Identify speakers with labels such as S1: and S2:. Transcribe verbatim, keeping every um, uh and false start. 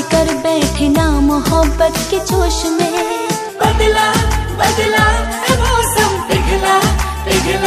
S1: कर बैठे ना मोहब्बत के जोश में।
S2: बदला बदला है मौसम, पिघला पिघला